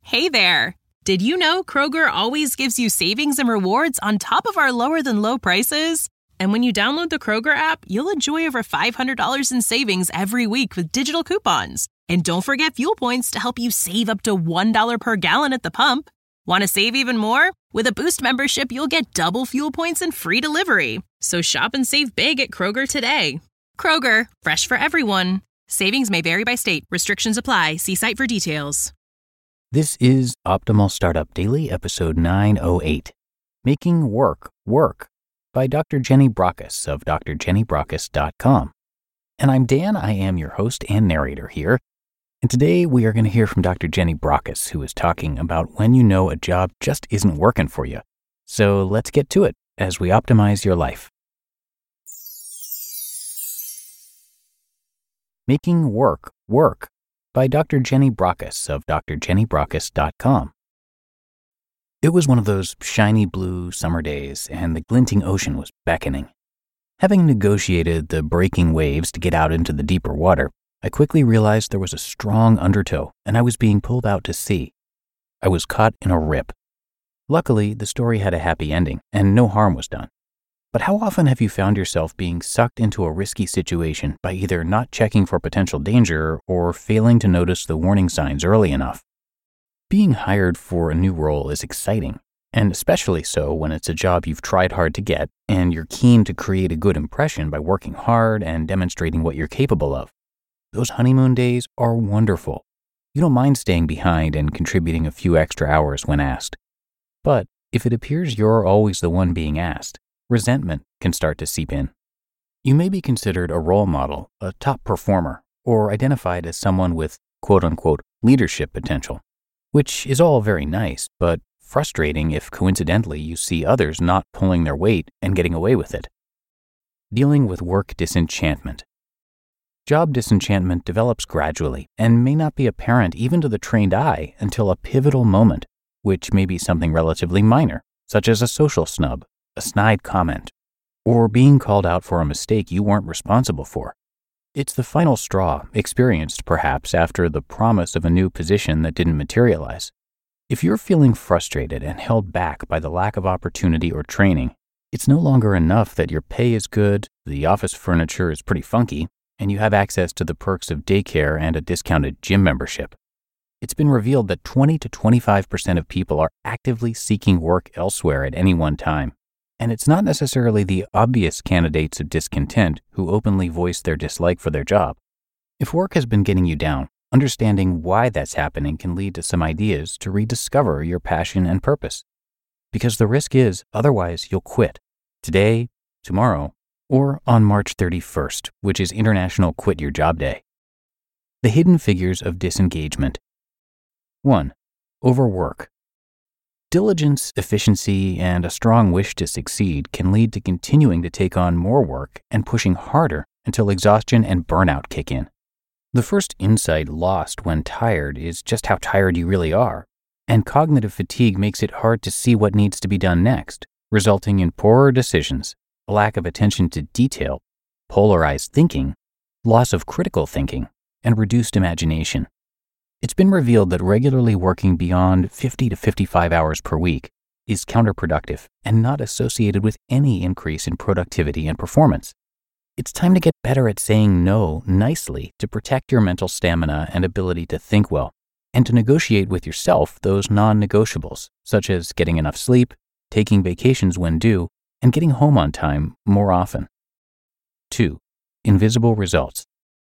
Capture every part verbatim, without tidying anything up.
Hey there! Did you know Kroger always gives you savings and rewards on top of our lower-than-low prices? And when you download the Kroger app, you'll enjoy over five hundred dollars in savings every week with digital coupons. And don't forget fuel points to help you save up to one dollar per gallon at the pump. Want to save even more? With a Boost membership, you'll get double fuel points and free delivery. So shop and save big at Kroger today. Kroger, fresh for everyone. Savings may vary by state. Restrictions apply. See site for details. This is Optimal Startup Daily, episode nine oh eight, Making Work Work, by Doctor Jenny Brockis of d r jenny brockis dot com. And I'm Dan, I am your host and narrator here. And today we are going to hear from Doctor Jenny Brockis, who is talking about when you know a job just isn't working for you. So let's get to it as we optimize your life. Making Work Work, by Doctor Jenny Brockis of d r jenny brockis dot com. It was one of those shiny blue summer days, and the glinting ocean was beckoning. Having negotiated the breaking waves to get out into the deeper water, I quickly realized there was a strong undertow, and I was being pulled out to sea. I was caught in a rip. Luckily, the story had a happy ending, and no harm was done. But how often have you found yourself being sucked into a risky situation by either not checking for potential danger or failing to notice the warning signs early enough? Being hired for a new role is exciting, and especially so when it's a job you've tried hard to get and you're keen to create a good impression by working hard and demonstrating what you're capable of. Those honeymoon days are wonderful. You don't mind staying behind and contributing a few extra hours when asked. But if it appears you're always the one being asked, resentment can start to seep in. You may be considered a role model, a top performer, or identified as someone with quote-unquote leadership potential, which is all very nice, but frustrating if coincidentally you see others not pulling their weight and getting away with it. Dealing with work disenchantment. Job disenchantment develops gradually and may not be apparent even to the trained eye until a pivotal moment, which may be something relatively minor, such as a social snub, a snide comment, or being called out for a mistake you weren't responsible for. It's the final straw, experienced perhaps after the promise of a new position that didn't materialize. If you're feeling frustrated and held back by the lack of opportunity or training, it's no longer enough that your pay is good, the office furniture is pretty funky, and you have access to the perks of daycare and a discounted gym membership. It's been revealed that twenty to twenty-five percent of people are actively seeking work elsewhere at any one time. And it's not necessarily the obvious candidates of discontent who openly voice their dislike for their job. If work has been getting you down, understanding why that's happening can lead to some ideas to rediscover your passion and purpose. Because the risk is, otherwise you'll quit. Today, tomorrow, or on March thirty-first, which is International Quit Your Job Day. The hidden figures of disengagement. one. Overwork. Diligence, efficiency, and a strong wish to succeed can lead to continuing to take on more work and pushing harder until exhaustion and burnout kick in. The first insight lost when tired is just how tired you really are, and cognitive fatigue makes it hard to see what needs to be done next, resulting in poorer decisions, a lack of attention to detail, polarized thinking, loss of critical thinking, and reduced imagination. It's been revealed that regularly working beyond fifty to fifty-five hours per week is counterproductive and not associated with any increase in productivity and performance. It's time to get better at saying no nicely to protect your mental stamina and ability to think well, and to negotiate with yourself those non-negotiables, such as getting enough sleep, taking vacations when due, and getting home on time more often. two. Invisible results.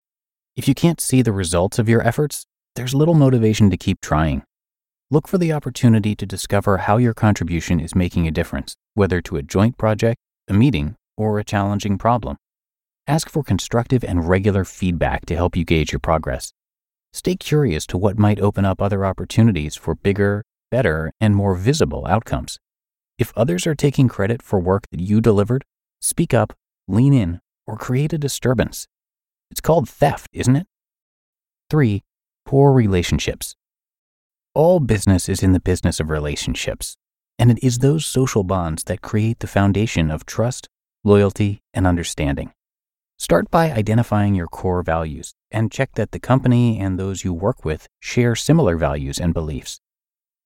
If you can't see the results of your efforts, there's little motivation to keep trying. Look for the opportunity to discover how your contribution is making a difference, whether to a joint project, a meeting, or a challenging problem. Ask for constructive and regular feedback to help you gauge your progress. Stay curious to what might open up other opportunities for bigger, better, and more visible outcomes. If others are taking credit for work that you delivered, speak up, lean in, or create a disturbance. It's called theft, isn't it? three. Poor relationships. All business is in the business of relationships, and it is those social bonds that create the foundation of trust, loyalty, and understanding. Start by identifying your core values and check that the company and those you work with share similar values and beliefs.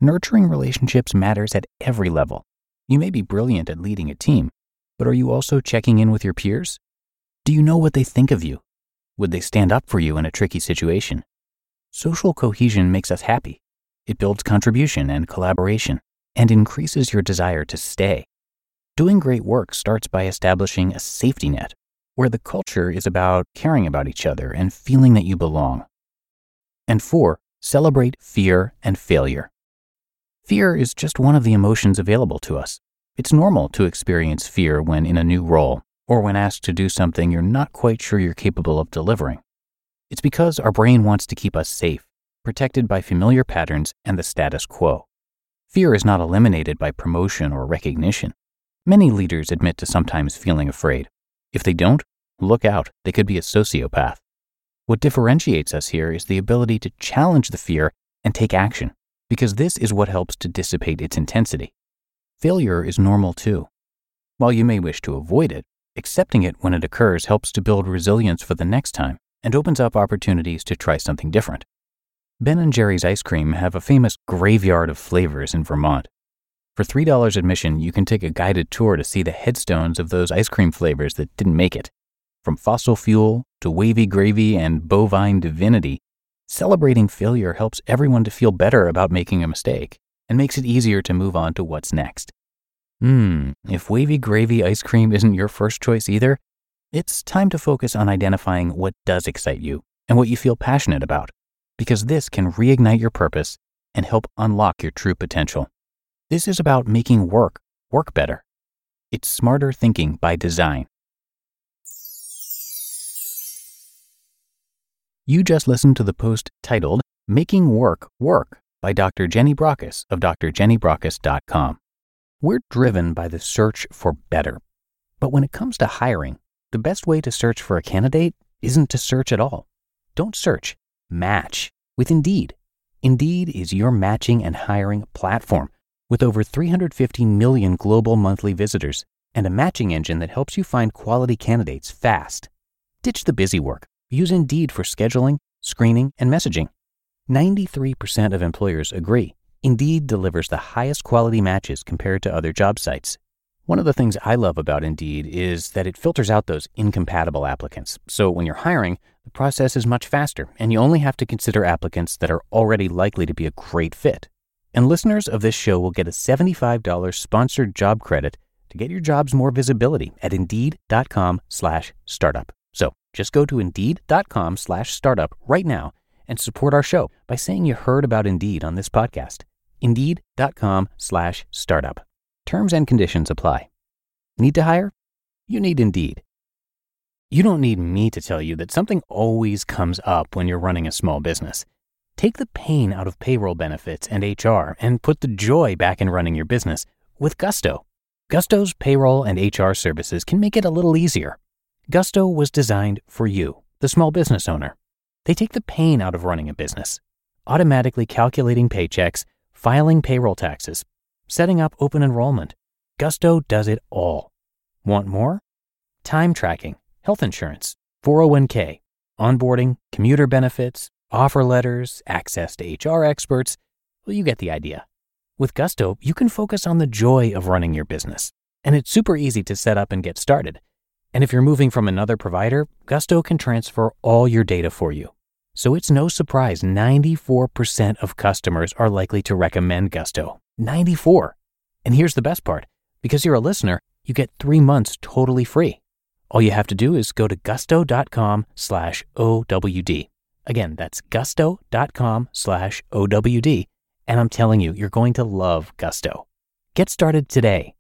Nurturing relationships matters at every level. You may be brilliant at leading a team, but are you also checking in with your peers? Do you know what they think of you? Would they stand up for you in a tricky situation? Social cohesion makes us happy. It builds contribution and collaboration and increases your desire to stay. Doing great work starts by establishing a safety net where the culture is about caring about each other and feeling that you belong. And four, celebrate fear and failure. Fear is just one of the emotions available to us. It's normal to experience fear when in a new role or when asked to do something you're not quite sure you're capable of delivering. It's because our brain wants to keep us safe, protected by familiar patterns and the status quo. Fear is not eliminated by promotion or recognition. Many leaders admit to sometimes feeling afraid. If they don't, look out, they could be a sociopath. What differentiates us here is the ability to challenge the fear and take action, because this is what helps to dissipate its intensity. Failure is normal too. While you may wish to avoid it, accepting it when it occurs helps to build resilience for the next time and opens up opportunities to try something different. Ben and Jerry's ice cream have a famous graveyard of flavors in Vermont. For three dollars admission, you can take a guided tour to see the headstones of those ice cream flavors that didn't make it. From fossil fuel to wavy gravy and bovine divinity, celebrating failure helps everyone to feel better about making a mistake and makes it easier to move on to what's next. Hmm, if wavy gravy ice cream isn't your first choice either, it's time to focus on identifying what does excite you and what you feel passionate about, because this can reignite your purpose and help unlock your true potential. This is about making work work better. It's smarter thinking by design. You just listened to the post titled Making Work Work by Doctor Jenny Brockis of Dr Jenny Brockis dot com. We're driven by the search for better. But when it comes to hiring, the best way to search for a candidate isn't to search at all. Don't search, match with Indeed. Indeed is your matching and hiring platform with over three hundred fifty million global monthly visitors and a matching engine that helps you find quality candidates fast. Ditch the busy work. Use Indeed for scheduling, screening, and messaging. ninety-three percent of employers agree Indeed delivers the highest quality matches compared to other job sites. One of the things I love about Indeed is that it filters out those incompatible applicants. So when you're hiring, the process is much faster, and you only have to consider applicants that are already likely to be a great fit. And listeners of this show will get a seventy-five dollars sponsored job credit to get your jobs more visibility at Indeed.com slash startup. So just go to Indeed.com slash startup right now and support our show by saying you heard about Indeed on this podcast. Indeed.com slash startup. Terms and conditions apply. Need to hire? You need Indeed. You don't need me to tell you that something always comes up when you're running a small business. Take the pain out of payroll benefits and H R and put the joy back in running your business with Gusto. Gusto's payroll and H R services can make it a little easier. Gusto was designed for you, the small business owner. They take the pain out of running a business, automatically calculating paychecks, filing payroll taxes, setting up open enrollment. Gusto does it all. Want more? Time tracking, health insurance, four oh one k, onboarding, commuter benefits, offer letters, access to H R experts. Well, you get the idea. With Gusto, you can focus on the joy of running your business, and it's super easy to set up and get started. And if you're moving from another provider, Gusto can transfer all your data for you. So it's no surprise ninety-four percent of customers are likely to recommend Gusto. ninety-four. And here's the best part. Because you're a listener, you get three months totally free. All you have to do is go to gusto.com slash OWD. Again, that's gusto.com slash OWD. And I'm telling you, you're going to love Gusto. Get started today.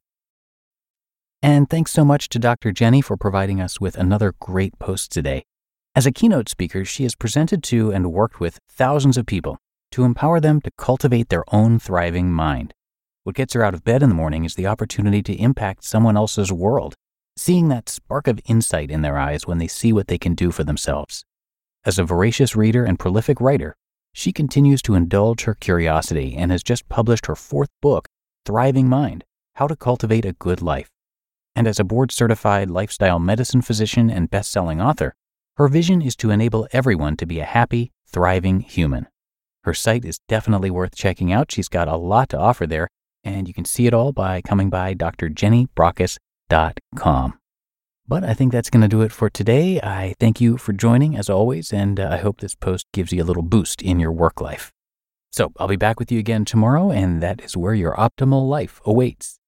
And thanks so much to Doctor Jenny for providing us with another great post today. As a keynote speaker, she has presented to and worked with thousands of people to empower them to cultivate their own thriving mind. What gets her out of bed in the morning is the opportunity to impact someone else's world, seeing that spark of insight in their eyes when they see what they can do for themselves. As a voracious reader and prolific writer, she continues to indulge her curiosity and has just published her fourth book, Thriving Mind: How to Cultivate a Good Life. And as a board-certified lifestyle medicine physician and best-selling author, her vision is to enable everyone to be a happy, thriving human. Her site is definitely worth checking out. She's got a lot to offer there, and you can see it all by coming by d r jenny brockus dot com. But I think that's going to do it for today. I thank you for joining, as always, and uh, I hope this post gives you a little boost in your work life. So I'll be back with you again tomorrow, and that is where your optimal life awaits.